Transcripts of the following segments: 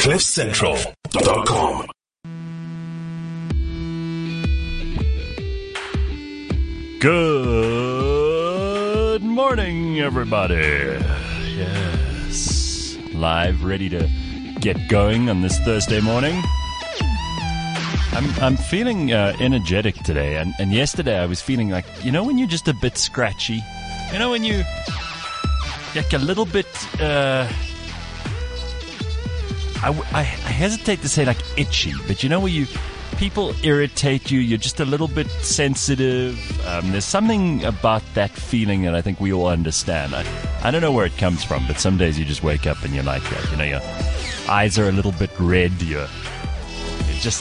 CliffCentral.com. Good morning, everybody. Yes, live, ready to get going on this Thursday morning. I'm feeling energetic today, and yesterday I was feeling like, you know, when you're just a bit scratchy, you know, when you like a little bit. I hesitate to say like itchy, but you know where people irritate you, you're just a little bit sensitive. There's something about that feeling that I think we all understand. I don't know where it comes from, but some days you just wake up and you're like that. You know, your eyes are a little bit red. You're just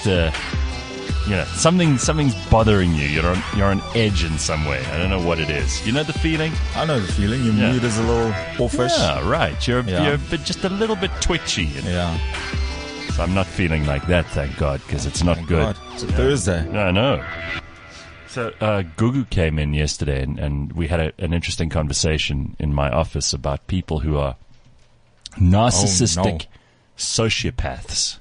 something's bothering you. You're on edge in some way. I don't know what it is. You know the feeling? I know the feeling. Your mood is a little offish. Yeah, right. You're just a little bit twitchy. Yeah. So I'm not feeling like that, thank God, because it's not good. God. It's a Thursday. I know. So Gugu came in yesterday, and we had an interesting conversation in my office about people who are narcissistic sociopaths.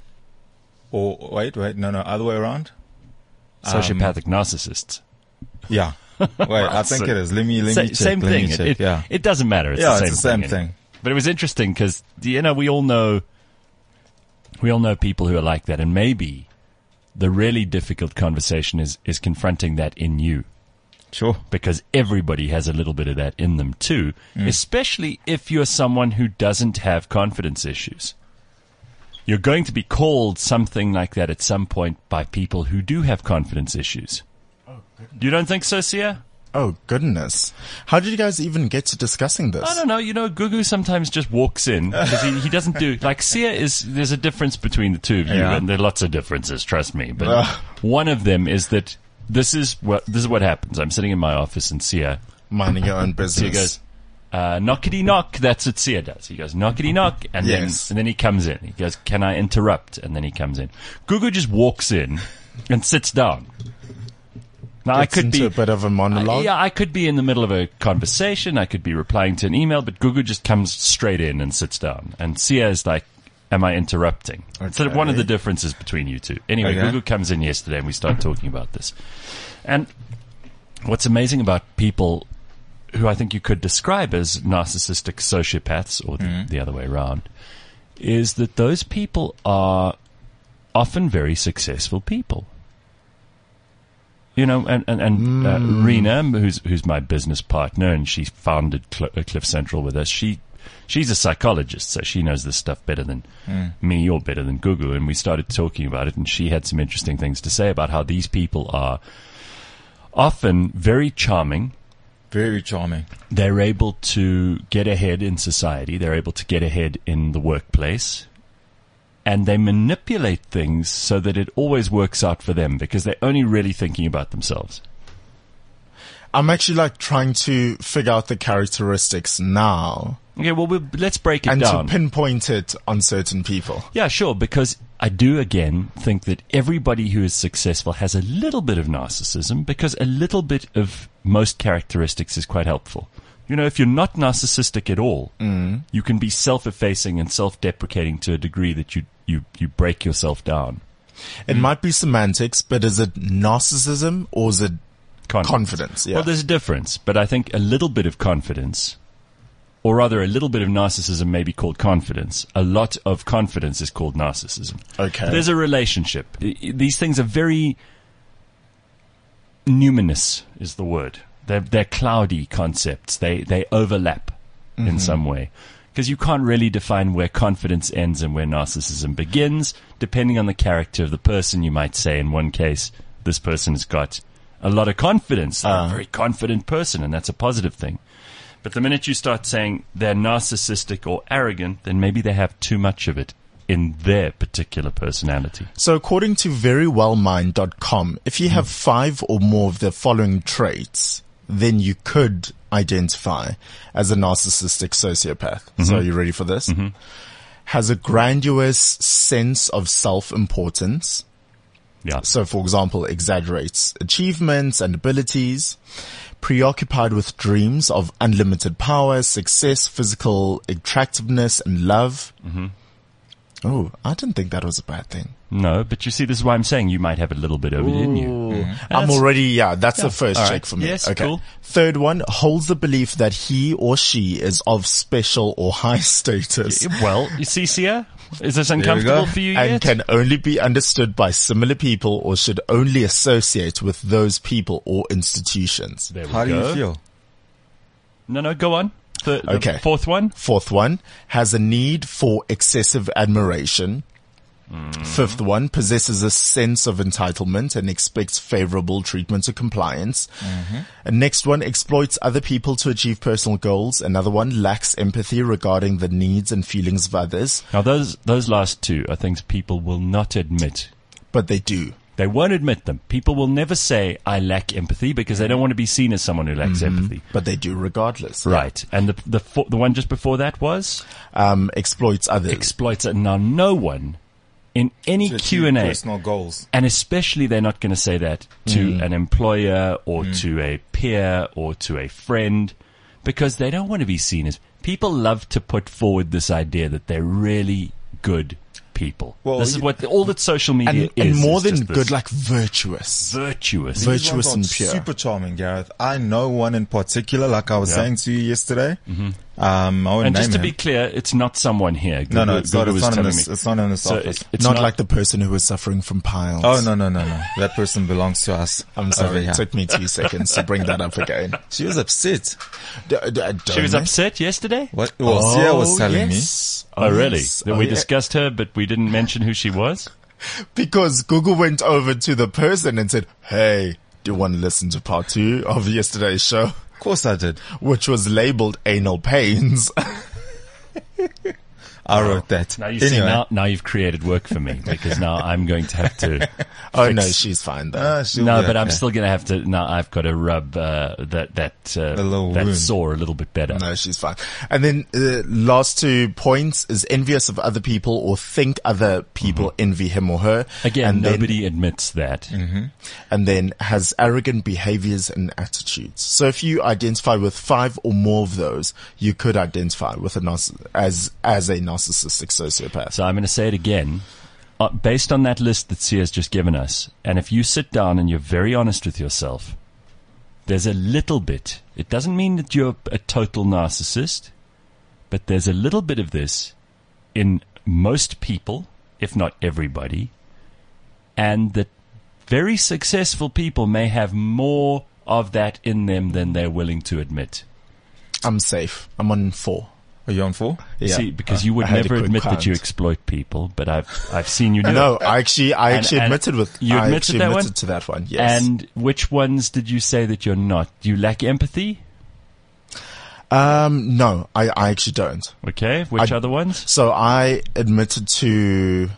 Or wait, no, other way around. Sociopathic narcissists. Yeah. Wait, I think it is. Let me check. Same thing. It doesn't matter. It's the same thing. But it was interesting because, you know, we all know people who are like that, and maybe the really difficult conversation is confronting that in you. Sure. Because everybody has a little bit of that in them too, especially if you're someone who doesn't have confidence issues. You're going to be called something like that at some point by people who do have confidence issues. Oh, goodness. You don't think so, Sia? Oh, goodness. How did you guys even get to discussing this? I don't know. You know, Gugu sometimes just walks in because he doesn't do... Like, Sia there's a difference between the two of you, and there are lots of differences, trust me. But one of them is that this is what happens. I'm sitting in my office and Sia... Minding your own business. Sia goes... knockety knock, that's what Sia does. He goes, knockety knock, and then he comes in. He goes, can I interrupt? And then he comes in. Gugu just walks in and sits down. Now, I could be a bit of a monologue. I could be in the middle of a conversation. I could be replying to an email, but Gugu just comes straight in and sits down. And Sia is like, am I interrupting? Okay. So one of the differences between you two. Anyway, Gugu comes in yesterday and we start talking about this. And what's amazing about people who I think you could describe as narcissistic sociopaths, or the other way around, is that those people are often very successful people. You know, and Rena, who's my business partner, and she founded Cliff Central with us. She's a psychologist, so she knows this stuff better than me or better than Gugu. And we started talking about it, and she had some interesting things to say about how these people are often very charming. Very charming. They're able to get ahead in society. They're able to get ahead in the workplace. And they manipulate things so that it always works out for them because they're only really thinking about themselves. I'm actually trying to figure out the characteristics now. Okay, well, let's break it down. And to pinpoint it on certain people. Yeah, sure, because I do, again, think that everybody who is successful has a little bit of narcissism because a little bit of most characteristics is quite helpful. You know, if you're not narcissistic at all, you can be self-effacing and self-deprecating to a degree that you break yourself down. It might be semantics, but is it narcissism or is it confidence? Yeah. Well, there's a difference, but I think a little bit of confidence, or rather a little bit of narcissism may be called confidence. A lot of confidence is called narcissism. Okay. There's a relationship. These things are very numinous is the word. They're cloudy concepts. They overlap in some way. Because you can't really define where confidence ends and where narcissism begins. Depending on the character of the person, you might say in one case, this person has got a lot of confidence. They're a very confident person, and that's a positive thing. But the minute you start saying they're narcissistic or arrogant, then maybe they have too much of it in their particular personality. So according to verywellmind.com, if you have 5 or more of the following traits, then you could identify as a narcissistic sociopath. So are you ready for this? Has a grandiose sense of self-importance. Yeah. So, for example, exaggerates achievements and abilities, preoccupied with dreams of unlimited power, success, physical attractiveness, and love. Oh, I didn't think that was a bad thing. No, but you see, this is why I'm saying you might have a little bit of it in you. I'm already, that's the first All check right. for me. Yes, okay. cool. Third one, holds the belief that he or she is of special or high status Well, you see, Sia, is this go. uncomfortable for you and yet? can only be understood by similar people or should only associate with those people or institutions. There we How do go. you feel? No, go on. The Okay. fourth one. Fourth one, has a need for excessive admiration. Fifth one, possesses a sense of entitlement and expects favorable treatment or compliance. And next one, exploits other people to achieve personal goals. Another one, lacks empathy regarding the needs and feelings of others, Now, those last two are things people will not admit. but they do. They won't admit them. People will never say, I lack empathy, because they don't want to be seen as someone who lacks empathy. But they do regardless. Right. And the one just before that was? Exploits others. Exploits it. Now, no one in any To achieve Q&A, personal goals. and especially they're not going to say that to an employer or to a peer or to a friend, because they don't want to be seen as... People love to put forward this idea that they're really good people. Well, this is what all that social media and is. more is than just this good, like virtuous. virtuous. Vir- These ones Virtuous are and pure. super charming, Gareth. I know one in particular, like I was saying to you yesterday. I won't And name just to him. be clear, it's not someone here. No, it's not. Google It's was not in telling this. me. It's not in this So office. it's not like the person who was suffering from piles. Oh no! That person belongs to us. I'm over sorry. here. It took me 2 seconds to bring that up again. She was upset. She was upset yesterday? What? Well, Sia was telling me. yes. Oh, really? yes. That Oh, we yeah. discussed her, but we didn't mention who she was? Because Google went over to the person and said, hey, do you want to listen to part 2 of yesterday's show? Of course I did. Which was labeled anal pains. I wrote that. Now you see, now you've created work for me, because now I'm going to have to... Oh fix- no, she's fine though. No, but I'm still going to have to... Now I've got to rub that little wound. sore a little bit better. No, she's fine. And then last 2 points is envious of other people or think other people envy him or her. Again, and then- nobody admits that. and then has arrogant behaviors and attitudes. So if you identify with 5 or more of those, you could identify with as a narcissistic sociopath. So I'm going to say it again. Based on that list that Sia's just given us, and if you sit down and you're very honest with yourself, there's a little bit. It doesn't mean that you're a total narcissist, but there's a little bit of this in most people, if not everybody, and that very successful people may have more of that in them than they're willing to admit. I'm safe. I'm on 4. Are you on 4? Yeah. See, because you would I had a never quick admit that you count. exploit people, but I've seen you do it. No, I actually And admitted with. you I admitted actually that admitted one? to that one. Yes. And which ones did you say that you're not? Do you lack empathy? No, I actually don't. Okay. Which other ones? So I admitted to.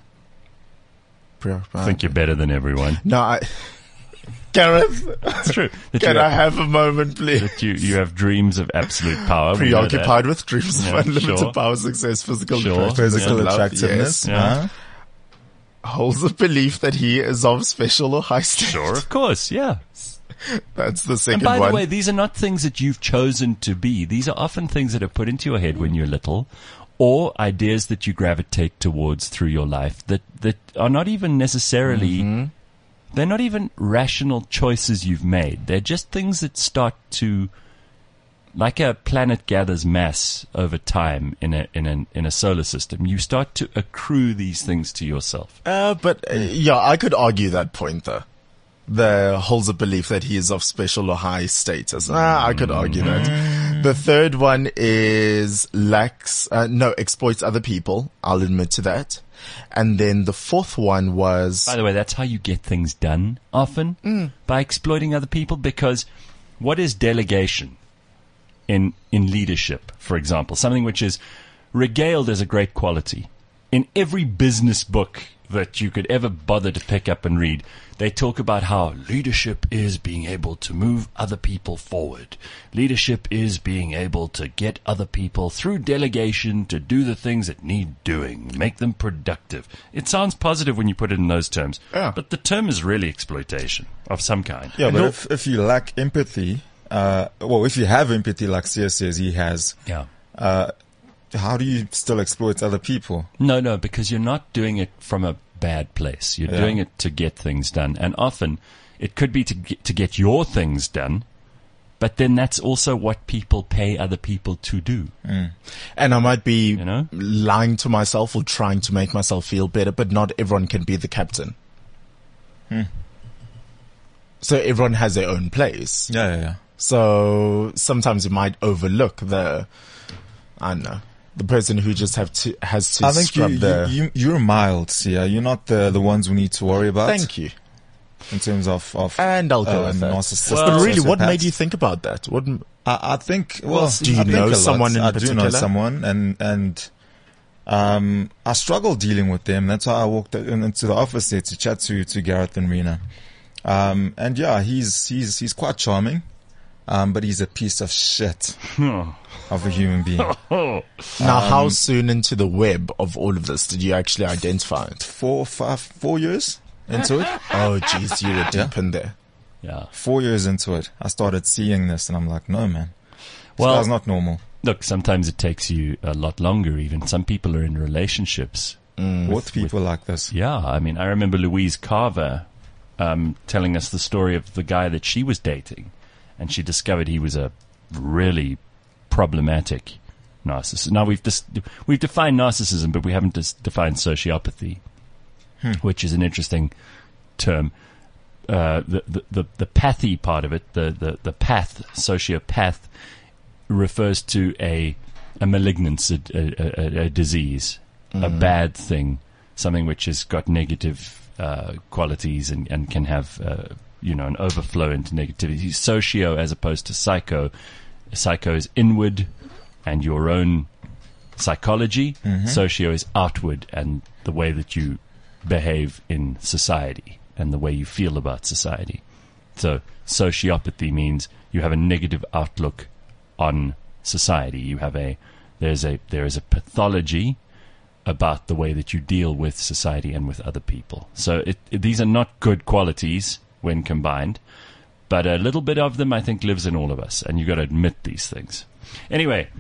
I think you're better than everyone. No, Gareth, It's true. That can you I have a moment, please? that you have dreams of absolute power. We know that. Preoccupied with dreams Yeah, of unlimited sure. power, success, physical Sure. attraction, Physical and love. attractiveness. Yes. Yeah. Holds the belief that he is of special or high status. Sure, of course, yeah. That's the And second by one. the way, these are not things that you've chosen to be. These are often things that are put into your head when you're little, or ideas that you gravitate towards through your life that are not even necessarily, they're not even rational choices you've made. They're just things that start to, like a planet gathers mass over time in a solar system, you start to accrue these things to yourself. Yeah, I could argue that point though. The holds a belief that he is of special or high status. I could argue that. The third one is exploits other people. I'll admit to that. And then the fourth one was, By the way, that's how you get things done often, by exploiting other people, because what is delegation in leadership, for example? Something which is regaled as a great quality. In every business book that you could ever bother to pick up and read, they talk about how leadership is being able to move other people forward. Leadership is being able to get other people through delegation to do the things that need doing, make them productive. It sounds positive when you put it in those terms, but the term is really exploitation of some kind. Yeah, but if you lack empathy, if you have empathy like Sia says he has, how do you still exploit other people? No, because you're not doing it from a bad place. You're doing it to get things done. And often it could be to get your things done, but then that's also what people pay other people to do. And I might be lying to myself or trying to make myself feel better, but not everyone can be the captain. So everyone has their own place. Yeah. So sometimes you might overlook the person who just has to I think scrub you're mild, Sia. You're not the ones we need to worry about. Thank you. In terms of and I'll go with that. But really, what made you think about that? I think, do you know someone in particular? I do know someone, and I struggle dealing with them. That's why I walked into the office there to chat to Gareth and Rena. And yeah, he's quite charming, but he's a piece of shit of a human being. Now, how soon into the web of all of this did you actually identify it? 4 years into it. Oh, geez, you were deep in there. Yeah. 4 years into it, I started seeing this, and I'm like, no, man, this well, guy's not normal. Look, sometimes it takes you a lot longer. Even some people are in relationships with people like this. Yeah, I mean, I remember Louise Carver telling us the story of the guy that she was dating, and she discovered he was a really problematic narcissist. Now we've defined narcissism, but we haven't defined sociopathy, which is an interesting term. The pathy part of it, the path, sociopath, refers to a malignance, a disease, a bad thing, something which has got negative qualities and can have an overflow into negativity. Socio as opposed to psycho. Psycho is inward and your own psychology. Socio is outward and the way that you behave in society and the way you feel about society. So sociopathy means you have a negative outlook on society. There is a pathology about the way that you deal with society and with other people. So these are not good qualities when combined, but a little bit of them I think lives in all of us, and you've got to admit these things. Anyway,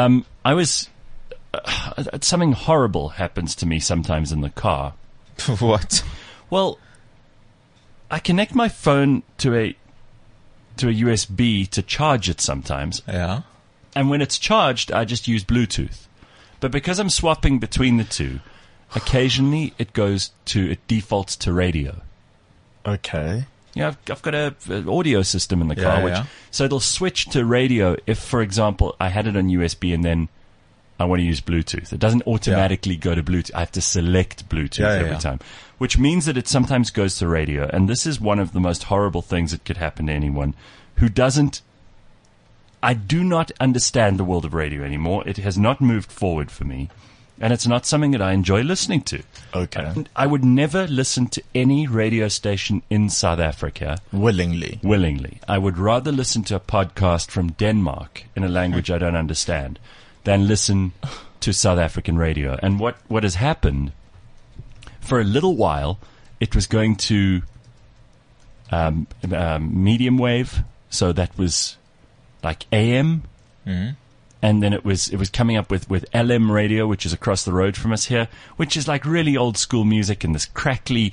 something horrible happens to me sometimes in the car. What? Well, I connect my phone to a USB to charge it sometimes. Yeah. And when it's charged, I just use Bluetooth. But because I'm swapping between the two, occasionally it defaults to radio. Okay. Yeah, I've got an audio system in the car, so it'll switch to radio if, for example, I had it on USB and then I want to use Bluetooth. It doesn't automatically go to Bluetooth. I have to select Bluetooth every time, which means that it sometimes goes to radio. And this is one of the most horrible things that could happen to anyone who doesn't. I do not understand the world of radio anymore. It has not moved forward for me, and it's not something that I enjoy listening to. Okay. I would never listen to any radio station in South Africa. Willingly. I would rather listen to a podcast from Denmark in a language I don't understand than listen to South African radio. And what has happened, for a little while, it was going to medium wave, so that was like AM, and then it was coming up with LM radio, which is across the road from us here, which is like really old school music and this crackly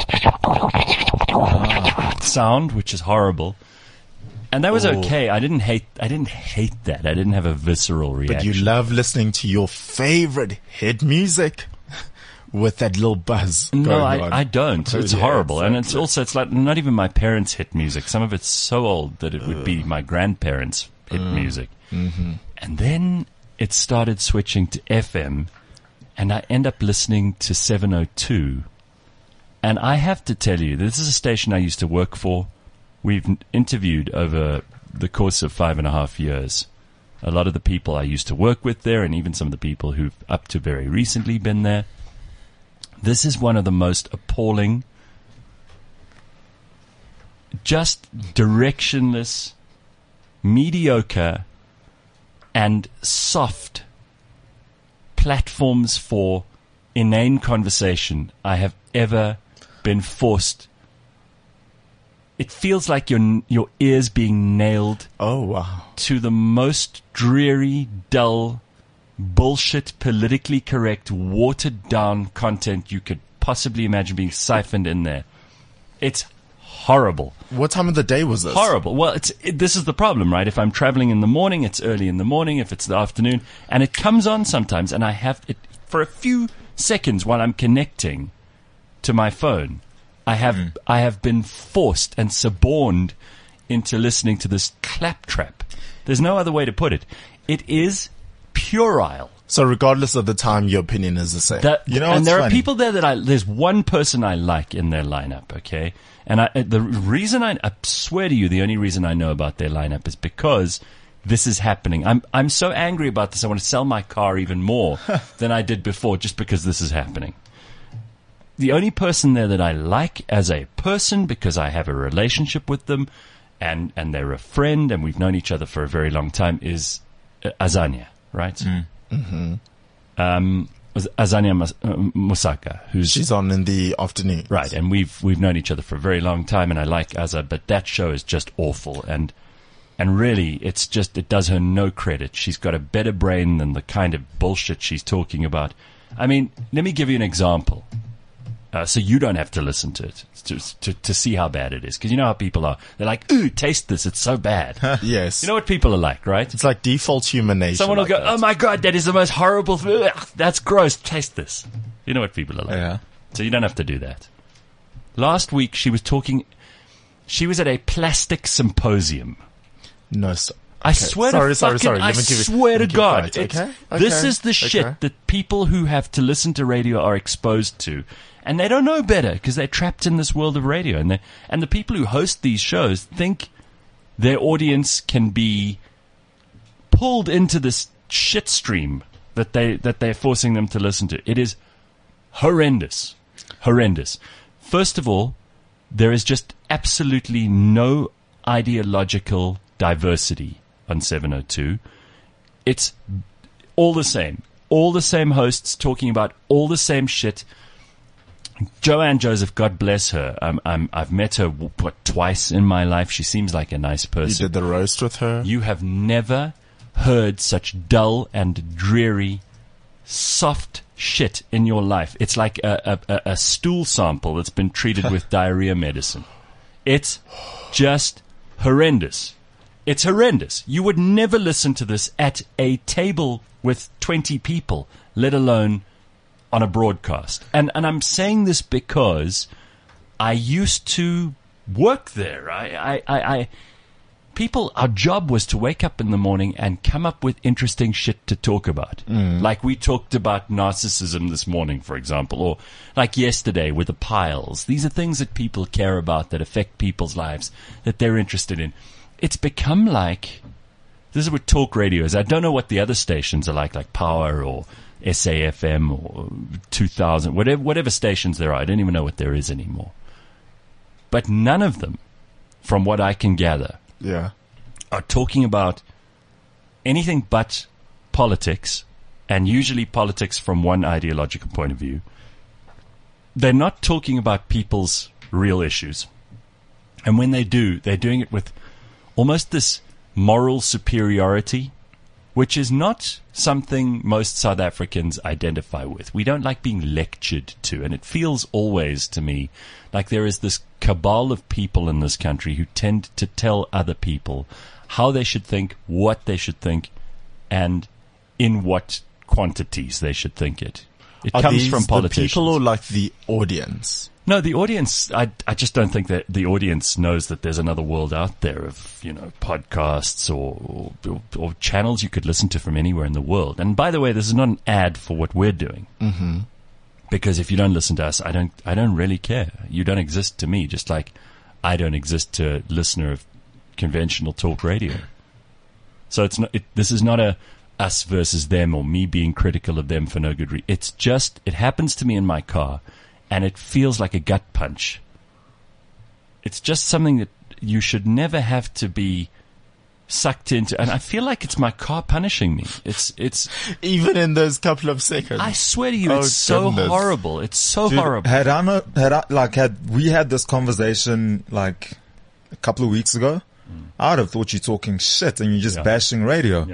sound, which is horrible. And that was okay. I didn't hate that. I didn't have a visceral reaction. But you love listening to your favorite hit music with that little buzz. No, I don't. It's horrible. Exactly. And it's like not even my parents' hit music. Some of it's so old that it would be my grandparents' hit music. Mm-hmm. And then it started switching to FM, and I end up listening to 702. And I have to tell you, this is a station I used to work for. We've interviewed over the course of 5.5 years a lot of the people I used to work with there, and even some of the people who've up to very recently been there. This is one of the most appalling, just directionless, mediocre, and soft platforms for inane conversation I have ever been forced. It feels like your ears being nailed to the most dreary, dull, bullshit, politically correct, watered down content you could possibly imagine being siphoned in there. It's horrible. What time of the day was this? Horrible. Well, this is the problem, right? If I'm traveling in the morning, it's early in the morning. If it's the afternoon, and it comes on sometimes, and I have it for a few seconds while I'm connecting to my phone. I have been forced and suborned into listening to this claptrap. There's no other way to put it. It is puerile. So regardless of the time, your opinion is the same. And there are people there there's one person I like in their lineup, okay? And the reason I swear to you, the only reason I know about their lineup is because this is happening. I'm so angry about this. I want to sell my car even more than I did before just because this is happening. The only person there that I like as a person, because I have a relationship with them and they're a friend and we've known each other for a very long time, is Azania, right? Mm-hmm. Azania Musaka, she's on in the afternoon, right? And we've known each other for a very long time, and I like Azza, but that show is just awful, and really, it does her no credit. She's got a better brain than the kind of bullshit she's talking about. I mean, let me give you an example. So you don't have to listen to it to see how bad it is. Because you know how people are. They're like, ooh, taste this. It's so bad. Yes. You know what people are like, right? It's like default human nature. Someone will go, oh my God, that is the most horrible thing. That's gross. Taste this. You know what people are like. Yeah. So you don't have to do that. Last week, she was at a plastic symposium. No, sir. I swear to God. This is the shit that people who have to listen to radio are exposed to. And they don't know better because they're trapped in this world of radio. And the people who host these shows think their audience can be pulled into this shit stream that they're forcing them to listen to. It is horrendous. Horrendous. First of all, there is just absolutely no ideological diversity on 702. It's all the same. All the same hosts talking about all the same shit. Joanne Joseph, God bless her. I've met her twice in my life. She seems like a nice person. You did the roast with her? You have never heard such dull and dreary, soft shit in your life. It's like a stool sample that's been treated with diarrhea medicine. It's just horrendous. It's horrendous. You would never listen to this at a table with 20 people, let alone on a broadcast. And I'm saying this because I used to work there. Our job was to wake up in the morning and come up with interesting shit to talk about. Like we talked about narcissism this morning, for example, or like yesterday with the piles. These are things that people care about, that affect people's lives, that they're interested in. It's become like, this is what talk radio is. I don't know what the other stations are like Power or SAFM or 2000, whatever stations there are. I don't even know what there is anymore. But none of them, from what I can gather, are talking about anything but politics, and usually politics from one ideological point of view. They're not talking about people's real issues. And when they do, they're doing it with almost this moral superiority, which is not something most South Africans identify with. We don't like being lectured to, and it feels always to me like there is this cabal of people in this country who tend to tell other people how they should think, what they should think, and in what quantities they should think it. It comes from politicians. The people or like the audience? No, the audience, I just don't think that the audience knows that there's another world out there of, podcasts or channels you could listen to from anywhere in the world. And by the way, this is not an ad for what we're doing. Mm-hmm. Because if you don't listen to us, I don't really care. You don't exist to me, just like I don't exist to a listener of conventional talk radio. So this is not a us versus them or me being critical of them for no good reason. It's just, it happens to me in my car. And it feels like a gut punch. It's just something that you should never have to be sucked into. And I feel like it's my car punishing me. It's even in those couple of seconds. I swear to you, it's so horrible. It's so horrible. Had we had this conversation like a couple of weeks ago, I would have thought you're talking shit and you're just bashing radio. Yeah.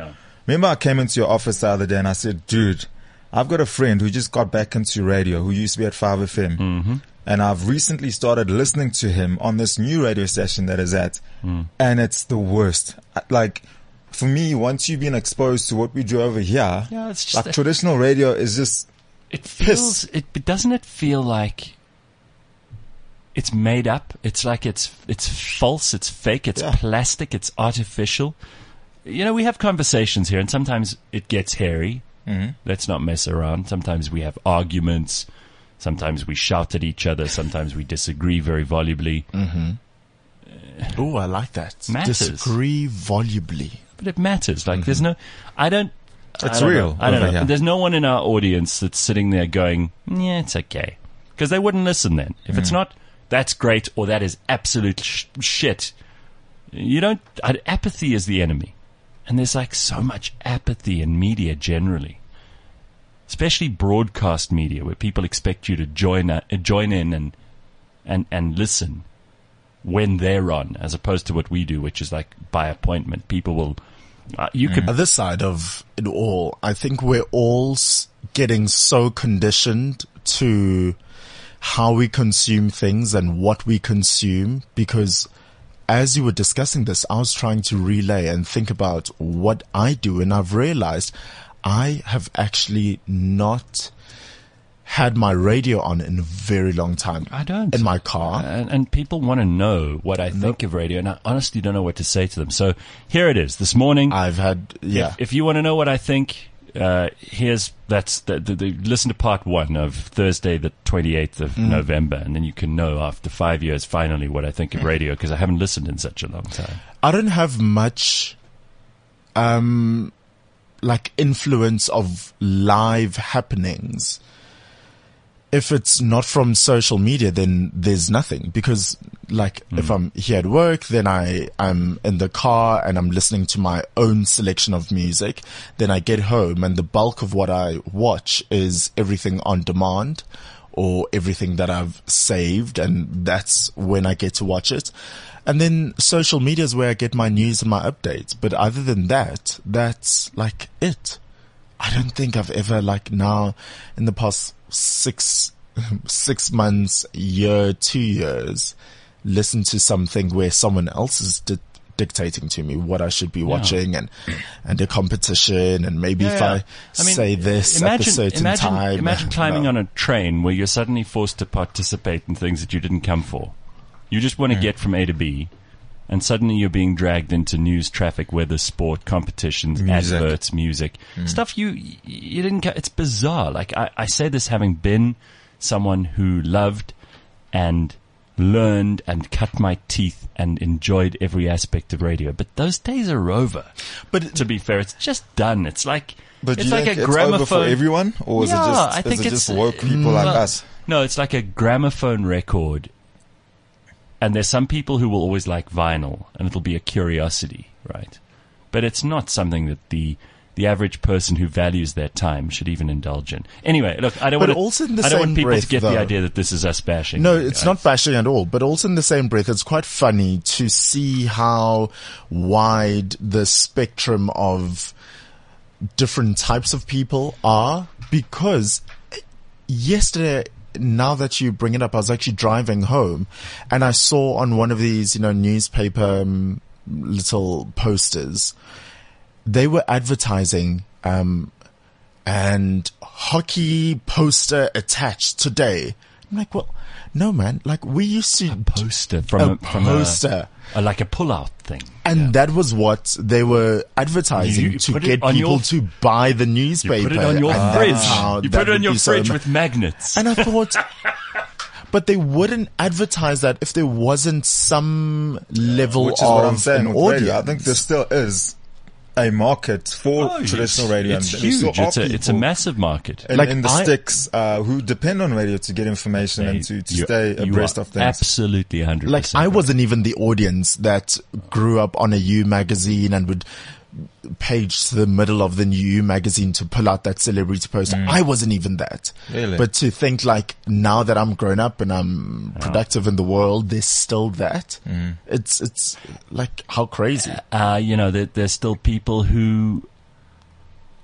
Remember I came into your office the other day and I said, dude, I've got a friend who just got back into radio, who used to be at 5FM. Mm-hmm. And I've recently started listening to him on this new radio station that is at, and it's the worst. Like, for me, once you've been exposed to what we do over here, it's just like traditional radio is just, it feels, doesn't it feel like it's made up? It's like it's false, it's fake, it's plastic, it's artificial. You know, we have conversations here and sometimes it gets hairy. Mm-hmm. Let's not mess around. Sometimes we have arguments. Sometimes we shout at each other. Sometimes we disagree very volubly. Mm-hmm. Oh, I like that. Matters. Disagree volubly. But it matters. Like, there's no, it's real. I don't know. Yeah. There's no one in our audience that's sitting there going, yeah, it's okay. Because they wouldn't listen then. If it's not, that's great, or that is absolute shit. You don't, apathy is the enemy. And there's like so much apathy in media generally. Especially broadcast media, where people expect you to join in and listen when they're on, as opposed to what we do, which is like by appointment. People will, you could. Other side of it all, I think we're all getting so conditioned to how we consume things and what we consume, because as you were discussing this, I was trying to relay and think about what I do, and I've realized I have actually not had my radio on in a very long time. I don't. In my car. And people want to know what I think of radio, and I honestly don't know what to say to them. So here it is. This morning, I've had, If you want to know what I think, listen to part 1 of Thursday, the 28th of November, and then you can know after 5 years finally what I think of radio, because I haven't listened in such a long time. I don't have much, like influence of live happenings. If it's not from social media, then there's nothing, because like if I'm here at work, then I'm in the car and I'm listening to my own selection of music. Then I get home and the bulk of what I watch is everything on demand or everything that I've saved, and that's when I get to watch it. And then social media is where I get my news and my updates. But other than that, that's like it. I don't think I've ever, like, now in the past 6 months, year, 2 years, listened to something where someone else is dictating to me what I should be watching and a competition, and maybe if I say this at a certain time. Imagine climbing on a train where you're suddenly forced to participate in things that you didn't come for. You just want to get from A to B, and suddenly you're being dragged into news, traffic, weather, sport, competitions, adverts, music, stuff you didn't. It's bizarre. Like I say this having been someone who loved and learned and cut my teeth and enjoyed every aspect of radio, but those days are over. But to be fair, it's just done. It's like it's like a gramophone. Over for everyone, or is it just woke people like us? No, it's like a gramophone record. And there's some people who will always like vinyl, and it'll be a curiosity, right? But it's not something that the average person who values their time should even indulge in. Anyway, look, I don't want people to get the idea that this is us bashing. No, it's not bashing at all. But also in the same breath, it's quite funny to see how wide the spectrum of different types of people are, because yesterday, now that you bring it up, I was actually driving home and I saw on one of these, newspaper little posters, they were advertising, and hockey poster attached today. I'm like, well, no, man, like we used to. A poster from like a pull-out thing. And that was what they were advertising to get people to buy the newspaper. You put it on your fridge. You put it on your fridge with magnets. And I thought, but they wouldn't advertise that if there wasn't some level which is what I'm saying an with audience. Radio. I think there still is a market for traditional radio. It's huge. It's a massive market. In the sticks, who depend on radio to get information and to stay abreast of things. Absolutely 100%. Like I wasn't even the audience that grew up on a U magazine and would page to the middle of the new magazine to pull out that celebrity poster. I wasn't even that. Really? But to think like now that I'm grown up and I'm productive in the world, there's still that. It's like how crazy. There's still people who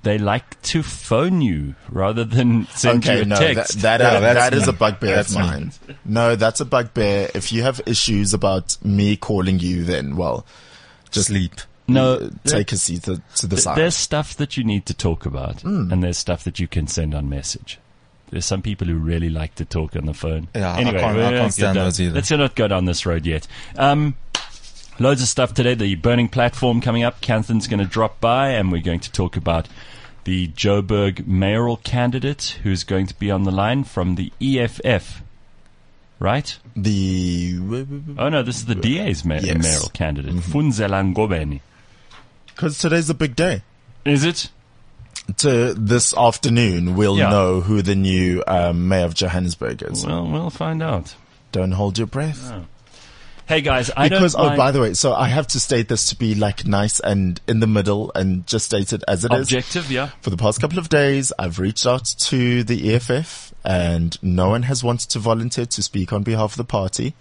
they like to phone you rather than send you a text. That is a bugbear of mine. No, that's a bugbear. If you have issues about me calling you, then, well, just sleep. No, take a seat to the side. There's stuff that you need to talk about, and there's stuff that you can send on message. There's some people who really like to talk on the phone. Yeah, anyway, I can't stand those either. Let's not go down this road yet. Loads of stuff today. The Burning Platform coming up. Canthan's going to drop by, and we're going to talk about the Joburg mayoral candidate who's going to be on the line from the EFF. Right? Oh, no, this is the DA's mayoral candidate, Funzela Ngobeni. Because today's a big day. Is it? This afternoon, we'll know who the new mayor of Johannesburg is. Well, we'll find out. Don't hold your breath. No. Hey guys, by the way, so I have to state this to be like nice and in the middle and just state it as it is. Objective, yeah. For the past couple of days, I've reached out to the EFF and no one has wanted to volunteer to speak on behalf of the party.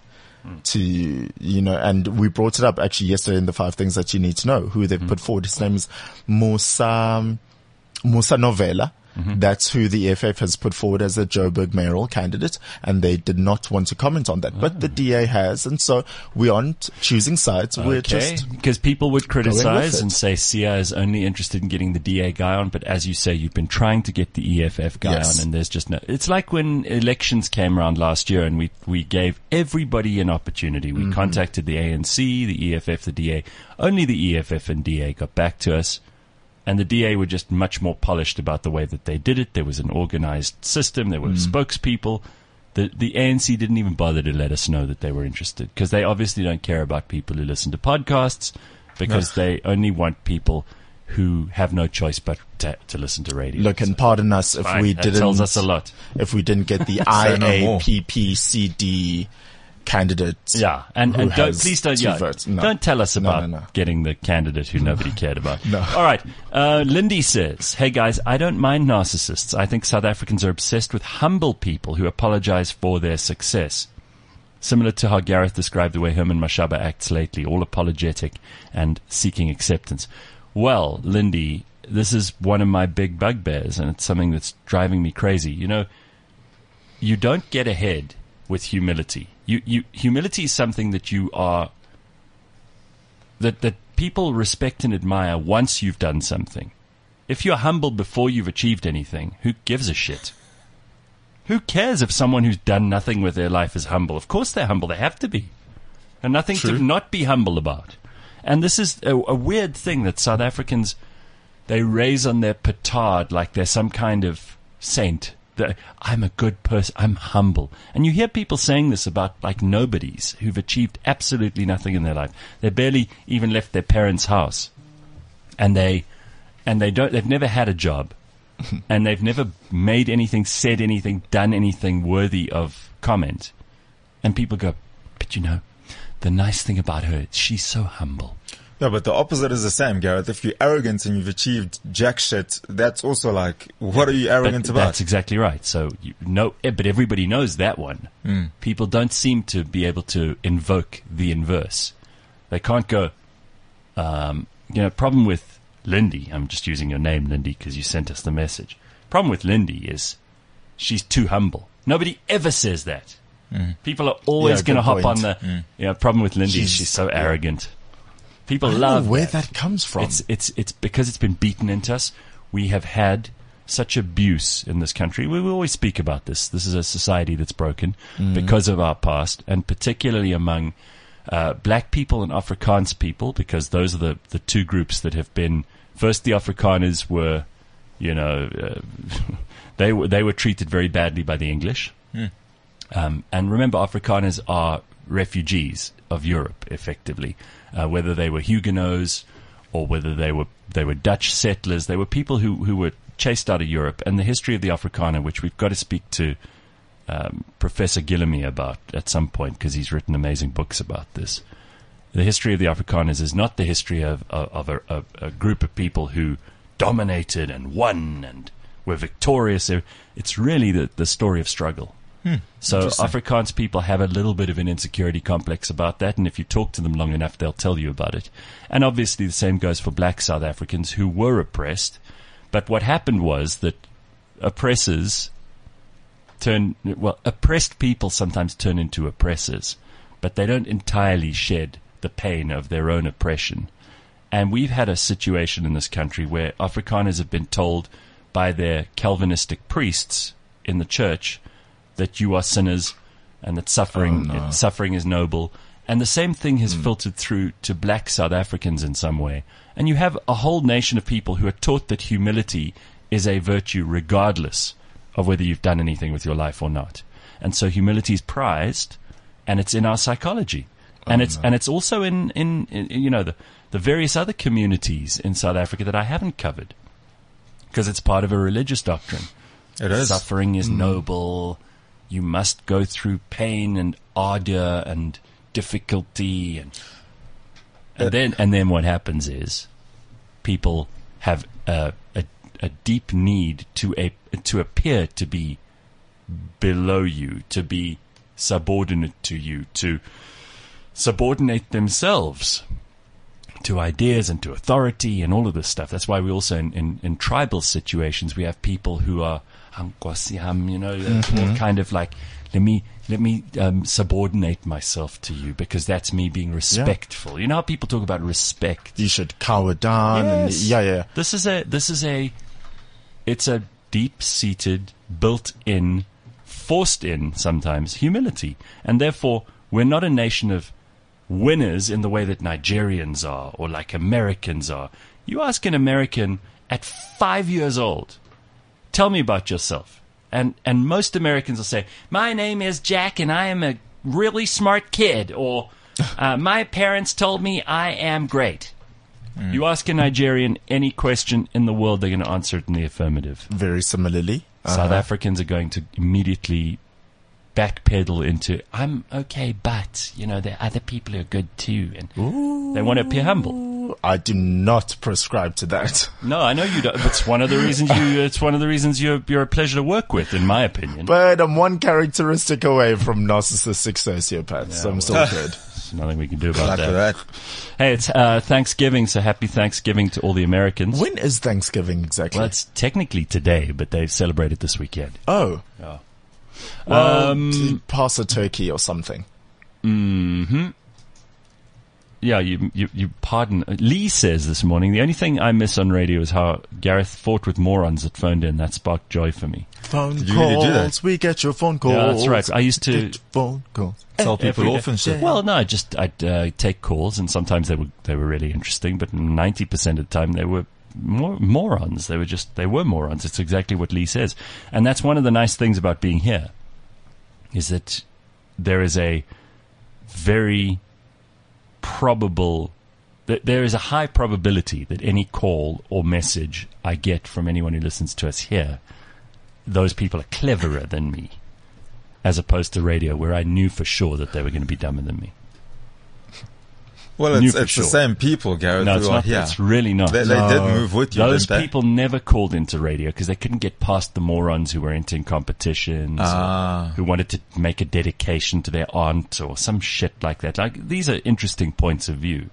And we brought it up actually yesterday in the 5 things that you need to know, who they've put forward. His name is Musa Novella. That's who the EFF has put forward as a Joburg mayoral candidate, and they did not want to comment on that. But the DA has, and so we aren't choosing sides. We're just because people would criticize and say Sia is only interested in getting the DA guy on, but as you say, you've been trying to get the EFF guy on, and there's just no. It's like when elections came around last year, and we gave everybody an opportunity. We contacted the ANC, the EFF, the DA. Only the EFF and DA got back to us. And the DA were just much more polished about the way that they did it. There was an organized system. There were spokespeople. The ANC didn't even bother to let us know that they were interested because they obviously don't care about people who listen to podcasts because they only want people who have no choice but to listen to radio. Look, and pardon us if we didn't. That tells us a lot. If we didn't get the IAPPCD candidates. Yeah, and please don't don't tell us about getting the candidate who nobody cared about. No. All right. Lindy says, "Hey guys, I don't mind narcissists. I think South Africans are obsessed with humble people who apologize for their success. Similar to how Gareth described the way Herman Mashaba acts lately, all apologetic and seeking acceptance." Well, Lindy, this is one of my big bugbears, and it's something that's driving me crazy. You don't get ahead with humility. Humility is something that you are, that people respect and admire once you've done something. If you're humble before you've achieved anything, who gives a shit? Who cares if someone who's done nothing with their life is humble? Of course they're humble. They have to be. And nothing to not be humble about. And this is a weird thing that South Africans, they raise on their petard like they're some kind of saint. I'm a good person. I'm humble. And you hear people saying this about like nobodies who've achieved absolutely nothing in their life. They barely even left their parents' house. And they've never had a job. And they've never made anything, said anything, done anything worthy of comment. And people go, but the nice thing about her, she's so humble. No, but the opposite is the same, Gareth. If you're arrogant and you've achieved jack shit, that's also like, what are you arrogant about? That's exactly right. So, but everybody knows that one. People don't seem to be able to invoke the inverse. They can't go, problem with Lindy, I'm just using your name, Lindy, because you sent us the message. Problem with Lindy is she's too humble. Nobody ever says that. People are always going to hop on the, problem with Lindy is she's so arrogant. People love where that comes from. It's because it's been beaten into us. We have had such abuse in this country. We always speak about this. This is a society that's broken because of our past, and particularly among black people and Afrikaans people, because those are the two groups that have been. First, the Afrikaners were, they were treated very badly by the English, and remember, Afrikaners are refugees of Europe, effectively. Whether they were Huguenots or whether they were Dutch settlers, they were people who were chased out of Europe. And the history of the Afrikaner, which we've got to speak to Professor Guillemey about at some point, because he's written amazing books about this. The history of the Afrikaners is not the history of a group of people who dominated and won and were victorious. It's really the story of struggle. So Afrikaans people have a little bit of an insecurity complex about that, and if you talk to them long enough, they'll tell you about it. And obviously the same goes for black South Africans who were oppressed, But what happened was that oppressed people sometimes turn into oppressors, but they don't entirely shed the pain of their own oppression. And we've had a situation in this country where Afrikaners have been told by their Calvinistic priests in the church that you are sinners and that suffering is noble. And the same thing has filtered through to black South Africans in some way. And you have a whole nation of people who are taught that humility is a virtue regardless of whether you've done anything with your life or not. And so humility is prized, and it's in our psychology. And it's also in the various other communities in South Africa that I haven't covered, because it's part of a religious doctrine. It is. Suffering is noble. You must go through pain and ardor and difficulty, and then what happens is people have a deep need to appear to be below you, to be subordinate to you, to subordinate themselves to ideas and to authority and all of this stuff. That's why we also in tribal situations we have people who are all kind of like, let me subordinate myself to you because that's me being respectful. You know how people talk about respect? You should cower down. Yes. And It's a deep-seated, built-in, forced-in sometimes humility, and therefore we're not a nation of winners in the way that Nigerians are or like Americans are. You ask an American at 5 years old, tell me about yourself. And most Americans will say, my name is Jack and I am a really smart kid. Or my parents told me I am great. You ask a Nigerian any question in the world, they're going to answer it in the affirmative. Very similarly. South Africans are going to immediately backpedal into, I'm okay, but, there are other people who are good too. And they want to appear humble. I do not prescribe to that. No, I know you don't. It's one of the reasons you're a pleasure to work with, in my opinion. But I'm one characteristic away from narcissistic sociopaths, so I'm still good. There's nothing we can do about that. Hey, it's Thanksgiving, so happy Thanksgiving to all the Americans. When is Thanksgiving exactly? Well, it's technically today, but they've celebrated this weekend. Oh. Yeah. Well, pass a turkey or something. Mm-hmm. Yeah, you pardon. Lee says this morning, the only thing I miss on radio is how Gareth fought with morons that phoned in. That sparked joy for me. Phone Did you calls, really do that? we get your phone calls. Yeah, that's right. I used to phone calls. Tell people off and shit. Well, no, I'd take calls, and sometimes they were really interesting, but 90% of the time they were morons. They were morons. It's exactly what Lee says. And that's one of the nice things about being here, is that there is a very there is a high probability that any call or message I get from anyone who listens to us here, those people are cleverer than me, as opposed to radio, where I knew for sure that they were going to be dumber than me. Well, it's the same people, Gareth. No, it's not. Here. It's really not. They did move with you. Those didn't they? people never called into radio because they couldn't get past the morons who were entering competitions, or who wanted to make a dedication to their aunt or some shit like that. Like, these are interesting points of view.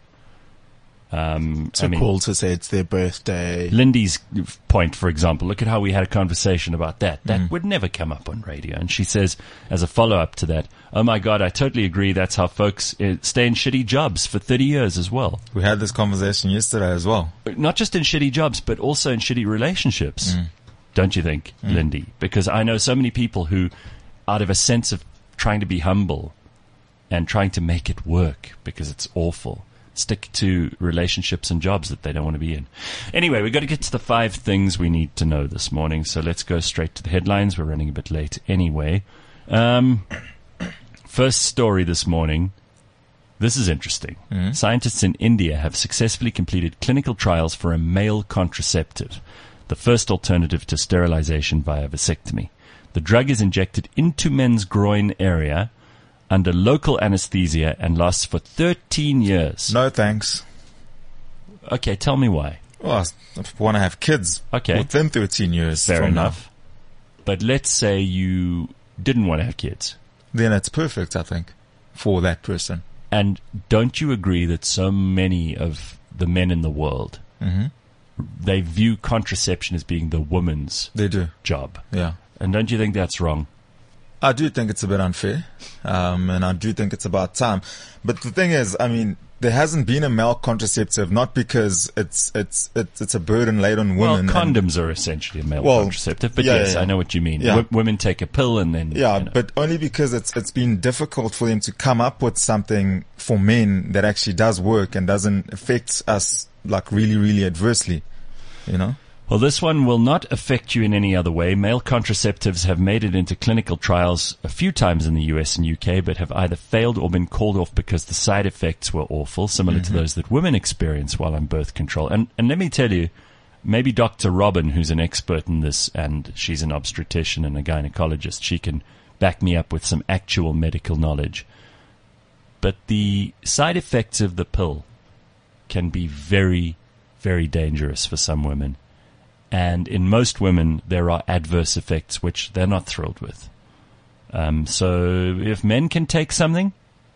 Cool to say it's their birthday. Lindy's point, for example, look at how we had a conversation about that. That would never come up on radio. And she says, as a follow-up to that, oh my God, I totally agree. That's how folks stay in shitty jobs for 30 years as well. We had this conversation yesterday as well. Not just in shitty jobs, but also in shitty relationships. Don't you think, Lindy? Because I know so many people who, out of a sense of trying to be humble and trying to make it work because it's awful, stick to relationships and jobs that they don't want to be in. Anyway, we've got to get to the 5 things we need to know this morning, so let's go straight to the headlines. We're running a bit late anyway. First story this morning. This is interesting. Scientists in India have successfully completed clinical trials for a male contraceptive, the first alternative to sterilization via vasectomy. The drug is injected into men's groin area under local anesthesia and lasts for 13 years. No thanks. Okay, tell me why. Well, I want to have kids within 13 years. Fair enough. But let's say you didn't want to have kids. Then it's perfect, I think, for that person. And don't you agree that so many of the men in the world they view contraception as being the woman's They do. job. Yeah. And don't you think that's wrong? I do think it's a bit unfair. And I do think it's about time. But the thing is, I mean, there hasn't been a male contraceptive, not because it's a burden laid on women. Well, condoms are essentially a male contraceptive, but yes, I know what you mean. Yeah. Women take a pill and then... but only because it's been difficult for them to come up with something for men that actually does work and doesn't affect us like really, really adversely, you know? Well, this one will not affect you in any other way. Male contraceptives have made it into clinical trials a few times in the US and UK, but have either failed or been called off because the side effects were awful, similar to those that women experience while on birth control. And let me tell you, maybe Dr. Robin, who's an expert in this, and she's an obstetrician and a gynecologist, she can back me up with some actual medical knowledge. But the side effects of the pill can be very, very dangerous for some women. And in most women, there are adverse effects which they're not thrilled with. So if men can take something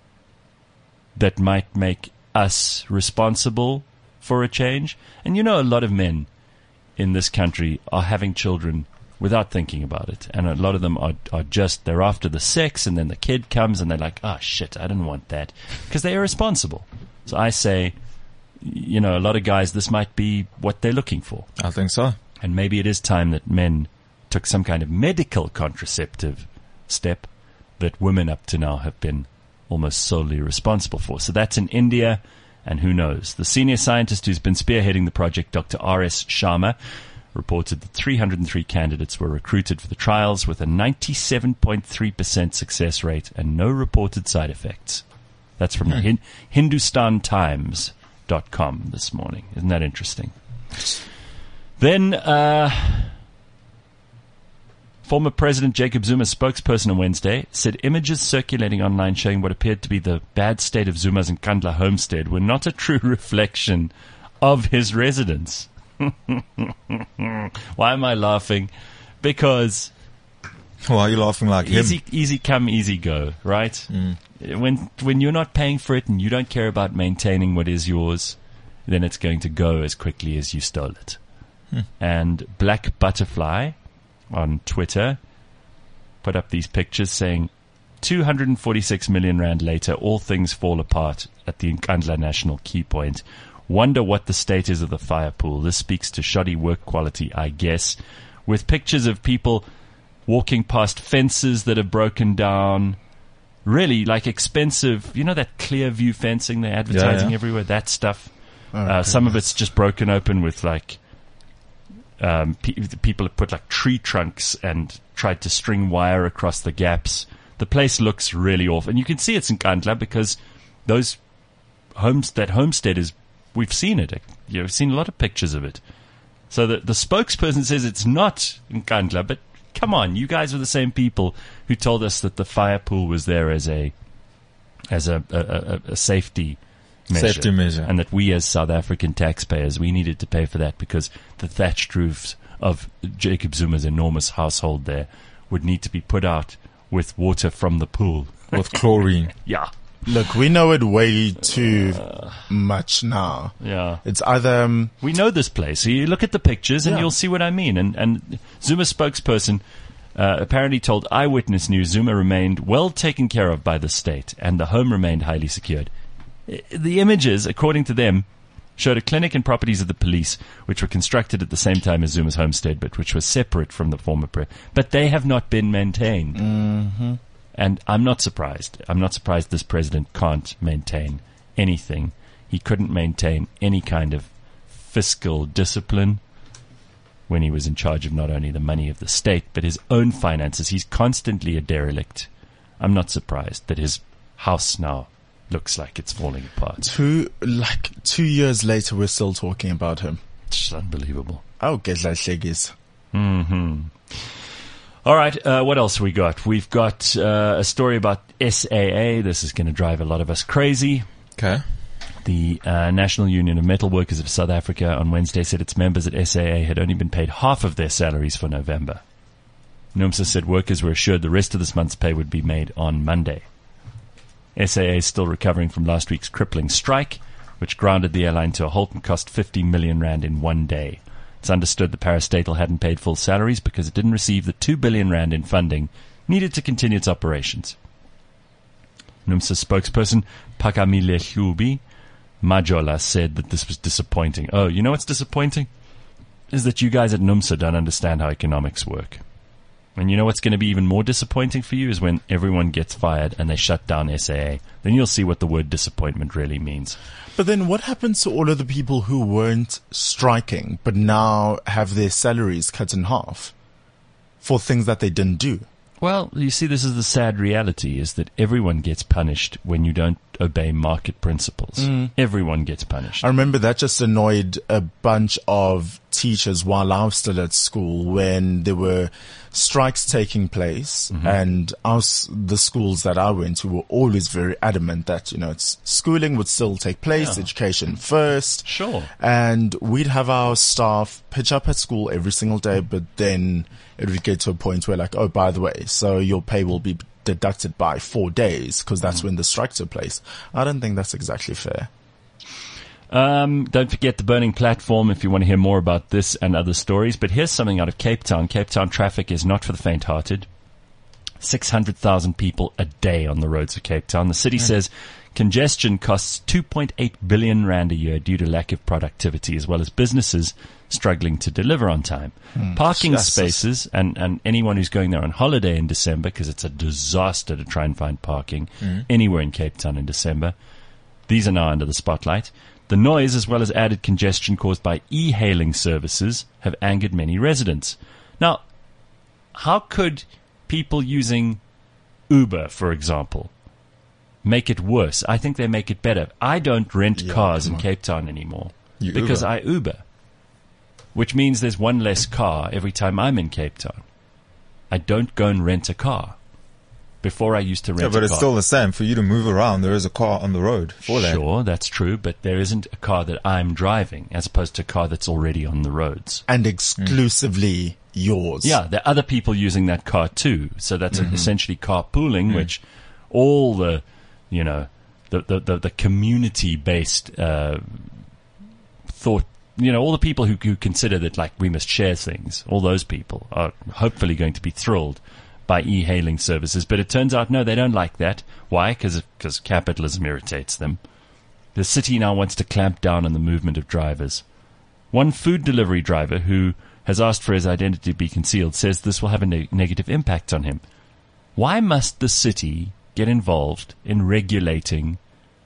that might make us responsible for a change, and you know, a lot of men in this country are having children without thinking about it. And a lot of them are just, they're after the sex, and then the kid comes and they're like, oh shit, I didn't want that, because they are irresponsible. So I say, you know, a lot of guys, this might be what they're looking for. I think so. And maybe it is time that men took some kind of medical contraceptive step that women up to now have been almost solely responsible for. So that's in India, and who knows? The senior scientist who's been spearheading the project, Dr. R.S. Sharma, reported that 303 candidates were recruited for the trials with a 97.3% success rate and no reported side effects. That's from the HindustanTimes.com this morning. Isn't that interesting? Then, former President Jacob Zuma's spokesperson on Wednesday said images circulating online showing what appeared to be the bad state of Zuma's Nkandla homestead were not a true reflection of his residence. Why am I laughing? Because... Why are you laughing like him? Easy come, easy go, right? When you're not paying for it and you don't care about maintaining what is yours, then it's going to go as quickly as you stole it. And Black Butterfly on Twitter put up these pictures saying, 246 million rand later, all things fall apart at the Nkandla National Key Point. Wonder what the state is of the fire pool. This speaks to shoddy work quality, I guess. With pictures of people walking past fences that are broken down. Really, like expensive, you know that clear view fencing they're advertising everywhere? That stuff. Some of it's just broken open with like... people have put like tree trunks and tried to string wire across the gaps. The place looks really awful, and you can see it's in Nkandla because those that homestead is. We've seen it. You've seen a lot of pictures of it. So the spokesperson says it's not in Nkandla, but come on, you guys were the same people who told us that the fire pool was there as a safety measure, and that we as South African taxpayers, we needed to pay for that because the thatched roofs of Jacob Zuma's enormous household there would need to be put out with water from the pool. With chlorine. Yeah. Look, we know it way too much now. Yeah. It's either... we know this place. So you look at the pictures and you'll see what I mean. And Zuma's spokesperson apparently told Eyewitness News Zuma remained well taken care of by the state and the home remained highly secured. The images, according to them, showed a clinic and properties of the police, which were constructed at the same time as Zuma's homestead, but which was separate from the former but they have not been maintained. Mm-hmm. And I'm not surprised. I'm not surprised this president can't maintain anything. He couldn't maintain any kind of fiscal discipline when he was in charge of not only the money of the state, but his own finances. He's constantly a derelict. I'm not surprised that his house now looks like it's falling apart. 2 years later, we're still talking about him. It's unbelievable. Oh, get like shaggies. Mm-hmm. All right, what else we got? We've got a story about SAA. This is going to drive a lot of us crazy. Okay. The National Union of Metal Workers of South Africa on Wednesday said its members at SAA had only been paid half of their salaries for November. NUMSA said workers were assured the rest of this month's pay would be made on Monday. SAA is still recovering from last week's crippling strike, which grounded the airline to a halt and cost 50 million rand in one day. It's understood the parastatal hadn't paid full salaries because it didn't receive the 2 billion rand in funding needed to continue its operations. NUMSA spokesperson Phakamile Hlubi Majola said that this was disappointing. Oh, you know what's disappointing? Is that you guys at NUMSA don't understand how economics work. And you know what's going to be even more disappointing for you is when everyone gets fired and they shut down SAA. Then you'll see what the word disappointment really means. But then what happens to all of the people who weren't striking but now have their salaries cut in half for things that they didn't do? Well, you see, this is the sad reality, is that everyone gets punished when you don't obey market principles. Everyone gets punished. I remember that just annoyed a bunch of teachers while I was still at school when there were strikes taking place, and the schools that I went to were always very adamant that, schooling would still take place, education first. Sure. And we'd have our staff pitch up at school every single day, but then it would get to a point where oh, by the way, so your pay will be deducted by 4 days because that's when the strike took place. I don't think that's exactly fair. Don't forget the burning platform if you want to hear more about this and other stories. But here's something out of Cape Town. Cape Town traffic is not for the faint-hearted. 600,000 people a day on the roads of Cape Town. The city says congestion costs 2.8 billion rand a year due to lack of productivity, as well as businesses struggling to deliver on time. Parking spaces, and anyone who's going there on holiday in December, because it's a disaster to try and find parking anywhere in Cape Town in December, these are now under the spotlight. The noise, as well as added congestion caused by e-hailing services, have angered many residents. Now, how could people using Uber, for example, make it worse? I think they make it better. I don't rent cars in Cape Town anymore because I Uber, which means there's one less car every time I'm in Cape Town. I don't go and rent a car. Before I used to rent a car. But it's still the same. For you to move around, there is a car on the road for that. Sure, that's true, but there isn't a car that I'm driving as opposed to a car that's already on the roads. And exclusively yours. Yeah, there are other people using that car too. So that's essentially carpooling, which all the, the community-based thought, all the people who consider that we must share things, all those people are hopefully going to be thrilled by e-hailing services. But it turns out, no, they don't like that. Why? Because capitalism irritates them. The city now wants to clamp down on the movement of drivers. One food delivery driver who has asked for his identity to be concealed says this will have a negative impact on him. Why must the city get involved in regulating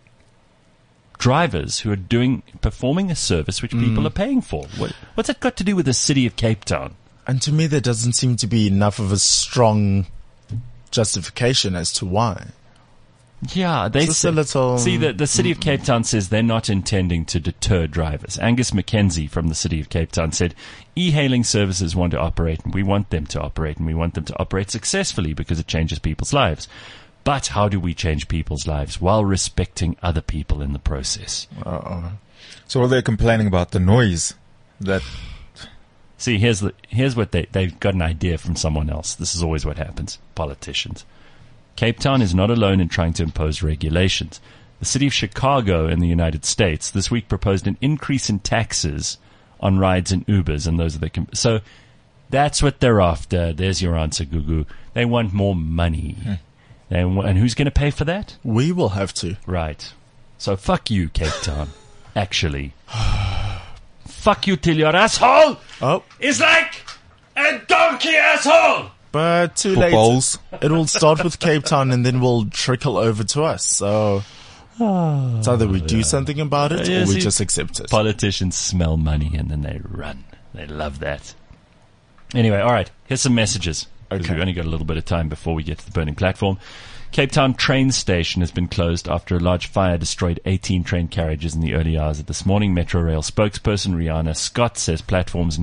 drivers who are performing a service which people are paying for? What's that got to do with the city of Cape Town? And to me, there doesn't seem to be enough of a strong justification as to why. Yeah, they say, the city of Cape Town says they're not intending to deter drivers. Angus McKenzie from the city of Cape Town said, e-hailing services want to operate, and we want them to operate, and we want them to operate successfully because it changes people's lives. But how do we change people's lives while respecting other people in the process? So are they complaining about the noise that... See, here's what they've got an idea from someone else. This is always what happens. Politicians. Cape Town is not alone in trying to impose regulations. The city of Chicago in the United States this week proposed an increase in taxes on rides and Ubers, and those are so that's what they're after. There's your answer, Gugu. They want more money. And who's going to pay for that? We will have to. Right. So fuck you, Cape Town. Actually. Fuck you till your asshole is like a donkey asshole. But too late. It will start with Cape Town and then will trickle over to us. So it's either we do something about it or we just accept it. Politicians smell money and then they run. They love that. Anyway, all right. Here's some messages. Okay. We've only got a little bit of time before we get to the burning platform. Cape Town train station has been closed after a large fire destroyed 18 train carriages in the early hours of this morning. Metro Rail spokesperson Rihanna Scott says platforms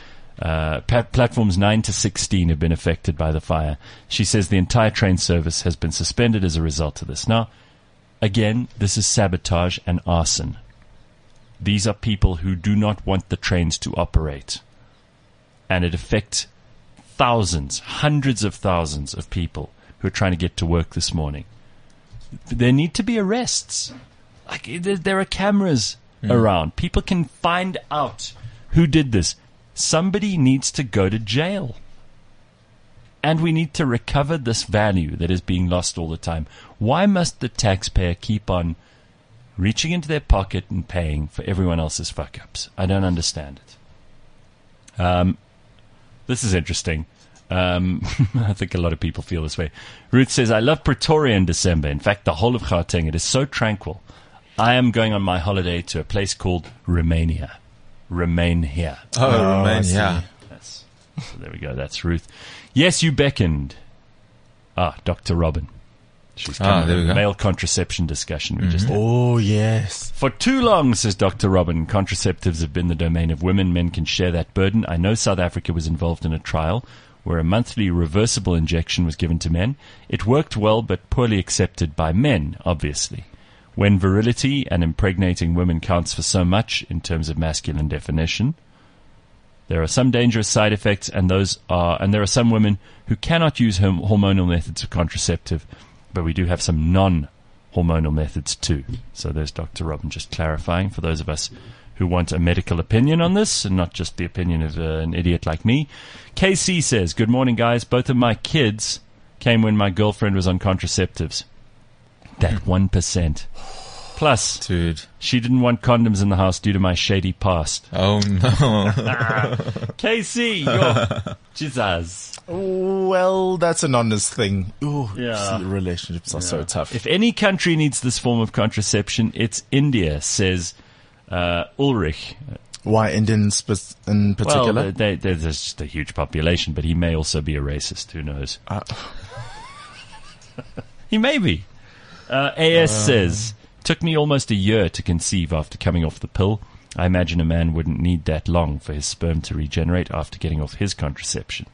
9 to 16 have been affected by the fire. She says the entire train service has been suspended as a result of this. Now, again, this is sabotage and arson. These are people who do not want the trains to operate. And it affects thousands, hundreds of thousands of people who are trying to get to work this morning. There need to be arrests. Like, there are cameras around. People can find out who did this. Somebody needs to go to jail. And we need to recover this value that is being lost all the time. Why must the taxpayer keep on reaching into their pocket and paying for everyone else's fuck-ups? I don't understand it. This is interesting. I think a lot of people feel this way. Ruth says, I love Pretoria in December. In fact, the whole of Gauteng. It is so tranquil. I am going on my holiday to a place called Romania. Remain here. Romania. Yes. So there we go. That's Ruth. Yes, you beckoned. Dr. Robin. She's coming there we go. Male contraception discussion we just had. Oh, yes. For too long, says Dr. Robin, contraceptives have been the domain of women. Men can share that burden. I know South Africa was involved in a trial where a monthly reversible injection was given to men. It worked well, but poorly accepted by men, obviously. When virility and impregnating women counts for so much in terms of masculine definition, there are some dangerous side effects, and there are some women who cannot use hormonal methods of contraceptive, but we do have some non-hormonal methods too. So there's Dr. Robin just clarifying for those of us who want a medical opinion on this and not just the opinion of an idiot like me. KC says, good morning, guys. Both of my kids came when my girlfriend was on contraceptives. That 1%. Plus, Dude. she didn't want condoms in the house due to my shady past. Oh, no. KC, yo, Jesus. Well, that's an honest thing. Ooh, Yeah. see, relationships are so tough. If any country needs this form of contraception, it's India, says Ulrich. Why Indians in particular? Well, there's just a huge population, but he may also be a racist. Who knows? He may be. AS says, took me almost a year to conceive after coming off the pill. I imagine a man wouldn't need that long for his sperm to regenerate after getting off his contraception.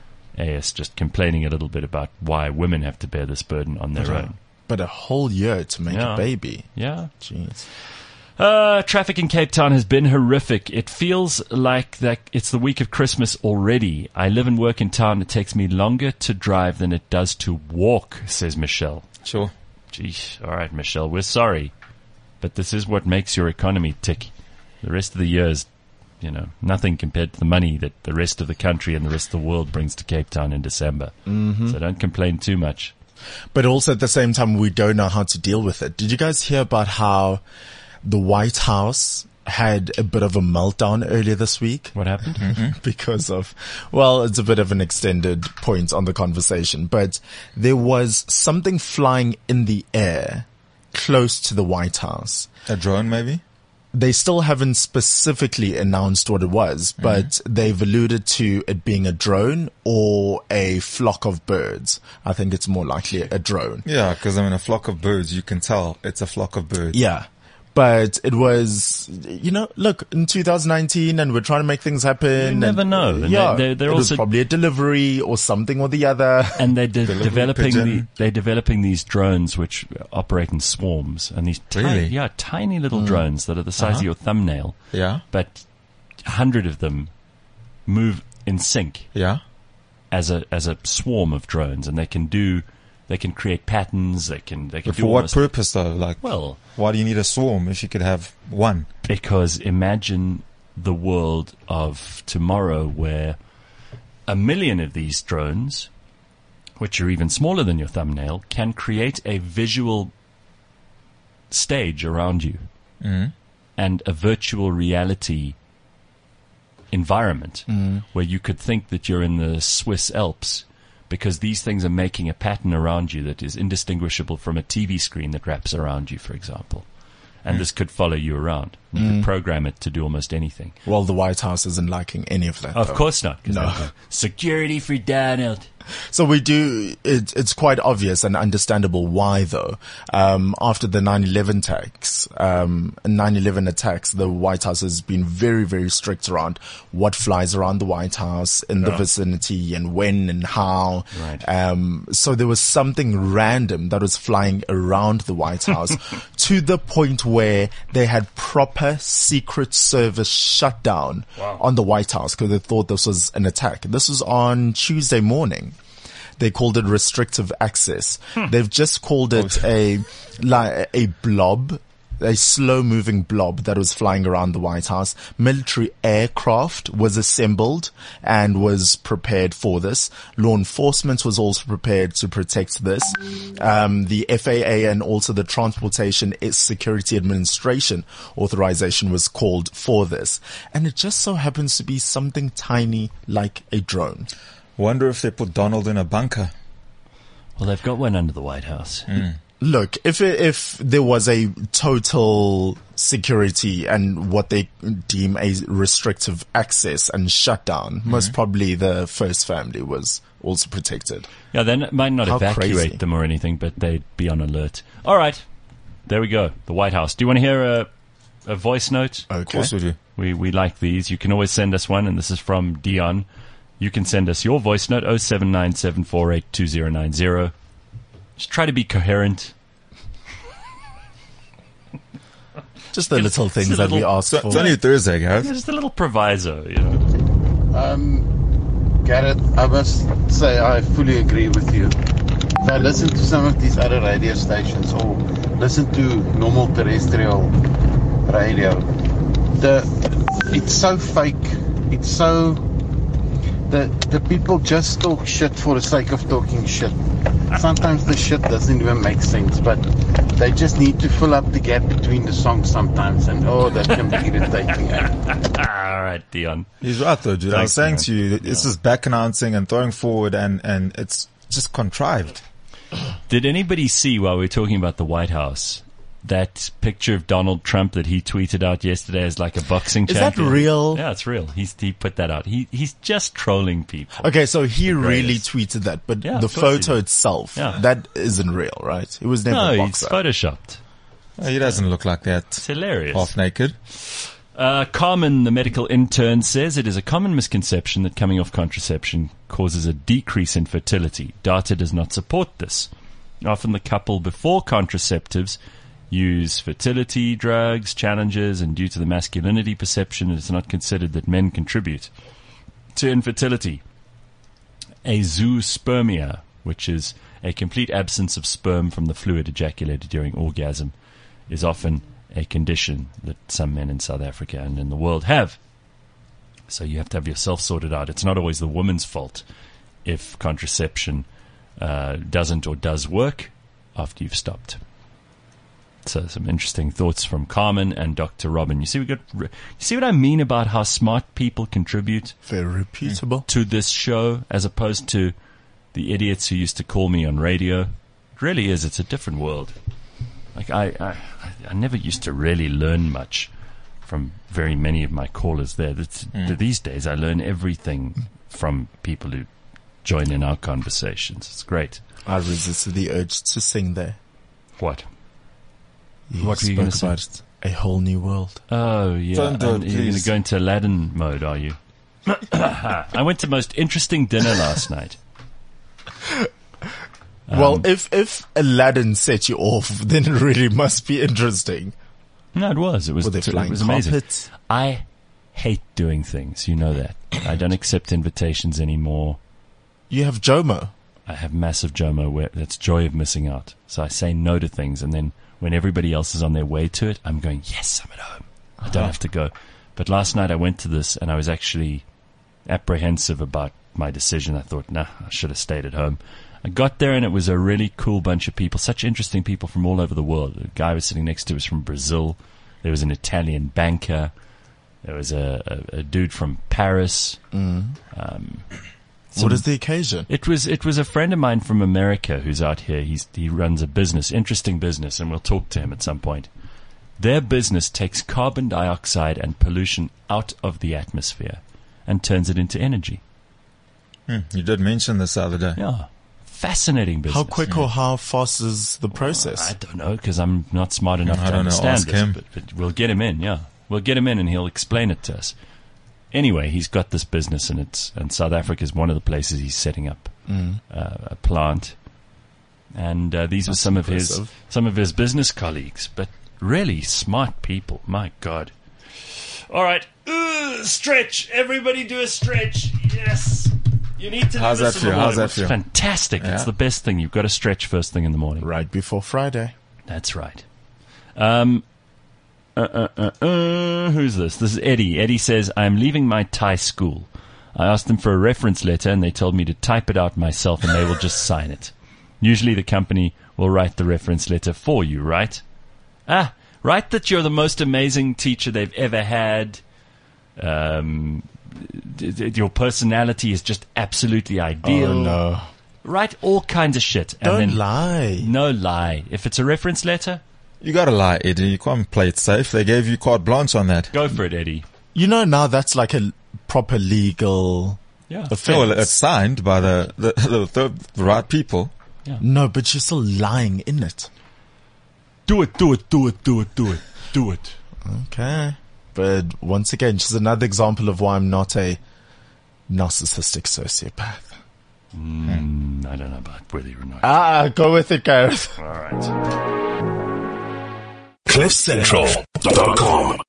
AS just complaining a little bit about why women have to bear this burden on their own. But a whole year to make Yeah. a baby. Yeah. Jeez. Traffic in Cape Town has been horrific. It feels like that it's the week of Christmas already. I live and work in town. It takes me longer to drive than it does to walk, says Michelle. Sure. Geesh. All right, Michelle, we're sorry. But this is what makes your economy tick. The rest of the year is, nothing compared to the money that the rest of the country and the rest of the world brings to Cape Town in December. Mm-hmm. So don't complain too much. But also at the same time, we don't know how to deal with it. Did you guys hear about how the White House had a bit of a meltdown earlier this week? What happened? Because of, well, it's a bit of an extended point on the conversation, but there was something flying in the air close to the White House. A drone, maybe? They still haven't specifically announced what it was, but they've alluded to it being a drone or a flock of birds. I think it's more likely a drone. Yeah, because a flock of birds, you can tell it's a flock of birds. Yeah. But it was, look, in 2019 and we're trying to make things happen. You never know. And yeah. They're it was also probably a delivery or something or the other. And they're pigeon. they're developing these drones which operate in swarms, and these tiny little drones that are the size of your thumbnail. Yeah. But 100 of them move in sync Yeah. as a swarm of drones, and they can create patterns. They can But do for what almost, purpose though? Like, well, why do you need a swarm if you could have one? because imagine the world of tomorrow where 1 million of these drones, which are even smaller than your thumbnail, can create a visual stage around you and a virtual reality environment where you could think that you're in the Swiss Alps, because these things are making a pattern around you that is indistinguishable from a TV screen that wraps around you, for example. And this could follow you around. You could program it to do almost anything. Well, the White House isn't liking any of that. Of though. course not. 'Cause No. they go, security for Donald. So we do, it's quite obvious and understandable why though. After the 9/11 attacks, the White House has been very, very strict around what flies around the White House in the vicinity and when and how. Right. So there was something random that was flying around the White House to the point where they had proper Secret Service shutdown on the White House because they thought this was an attack. This was on Tuesday morning. They called it restrictive access. They've just called it a blob a slow-moving blob that was flying around the White House. Military aircraft was assembled and was prepared for this. Law enforcement was also prepared to protect this. The FAA and also the Transportation Security Administration authorization was called for this. And it just so happens to be something tiny like a drone. Wonder if they put Donald in a bunker. Well, they've got one under the White House. Look, if there was a total security and what they deem a restrictive access and shutdown, most probably the first family was also protected. Yeah, they might not How evacuate crazy. them or anything, but they'd be on alert. All right. There we go. The White House. Do you want to hear a voice note? Of course we do. We like these. You can always send us one, and this is from Dion. You can send us your voice note, 0797482090. Just try to be coherent. Just the little things that we ask So, for. it's only Thursday, Gareth. Just a little proviso, you know. Gareth, I must say I fully agree with you. If I listen to some of these other radio stations or listen to normal terrestrial radio, it's so fake. It's so... The people just talk shit for the sake of talking shit. Sometimes the shit doesn't even make sense, but they just need to fill up the gap between the songs sometimes, and that can be irritating. All right, Dion. He's right though, dude. I was saying Thanks, to you, it's just back announcing and throwing forward and it's just contrived. Did anybody see, while we were talking about the White House, that picture of Donald Trump that he tweeted out yesterday as like a boxing Is that champion? real? Yeah, it's real. He put that out. He's just trolling people. Okay, so he really greatest. tweeted that, but Yeah, the of course he photo did. itself, Yeah. that isn't real, right? It was never No, a he's boxer. photoshopped. He doesn't look like that. It's hilarious. Half naked. Carmen, the medical intern, says it is a common misconception that coming off contraception causes a decrease in fertility. Data does not support this. Often the couple before contraceptives use fertility drugs, challenges, and due to the masculinity perception, it is not considered that men contribute to infertility. Azoospermia, which is a complete absence of sperm from the fluid ejaculated during orgasm, is often a condition that some men in South Africa and in the world have. So you have to have yourself sorted out. It's not always the woman's fault if contraception doesn't or does work after you've stopped. So some interesting thoughts from Carmen and Dr. Robin. You see what I mean about how smart people contribute Very reputable. to this show as opposed to the idiots who used to call me on radio. It really is. It's a different world. Like I never used to really learn much from very many of my callers there. These days I learn everything from people who join in our conversations. It's great. I resisted the urge to sing there. What? You What were you gonna spoke say? about a whole new world. Oh, yeah. Don't do it, And you're going to please. go into Aladdin mode, are you? I went to most interesting dinner last night. Well, if Aladdin set you off, then it really must be interesting. No, it was. It was, Were there it flying was amazing. carpets? I hate doing things. You know that. I don't accept invitations anymore. You have Jomo. I have massive JOMO where that's joy of missing out. So I say no to things, and then when everybody else is on their way to it, I'm going, yes, I'm at home. I don't have to go. But last night I went to this, and I was actually apprehensive about my decision. I thought, nah, I should have stayed at home. I got there, and it was a really cool bunch of people, such interesting people from all over the world. The guy I was sitting next to was from Brazil. There was an Italian banker. There was a dude from Paris. What is the occasion? It was a friend of mine from America who's out here. He runs a business, interesting business, and we'll talk to him at some point. Their business takes carbon dioxide and pollution out of the atmosphere and turns it into energy. You did mention this the other day. Yeah. Fascinating business. How quick or how fast is the process? I don't know, because I'm not smart enough I to don't know. understand Ask this. him. But we'll get him in, yeah. We'll get him in and he'll explain it to us. Anyway, he's got this business, and South Africa is one of the places he's setting up a plant. And these were some impressive. of his business colleagues, but really smart people. My God! All right, stretch. Everybody, do a stretch. Yes, you need to. How's do this that in the feel? How's morning. that It's feel? fantastic. Yeah. It's the best thing. You've got to stretch first thing in the morning. Right before Friday. That's right. Who's this? This is Eddie. Eddie says, I'm leaving my Thai school. I asked them for a reference letter and they told me to type it out myself and they will just sign it. Usually the company will write the reference letter for you, right? Write that you're the most amazing teacher they've ever had. Your personality is just absolutely ideal. Oh, no. Write all kinds of shit. Don't lie. No lie. If it's a reference letter, You gotta lie, Eddie. You can't play it safe. They gave you carte blanche on that. go for it, Eddie. You know, now that's like a proper legal offense. Well, it's signed by the right people. No, but you're still lying in it. Do it. Okay. But once again, just another example of why I'm not a narcissistic sociopath. I don't know about whether you're not. Go with it, Gareth. All right. CliffCentral.com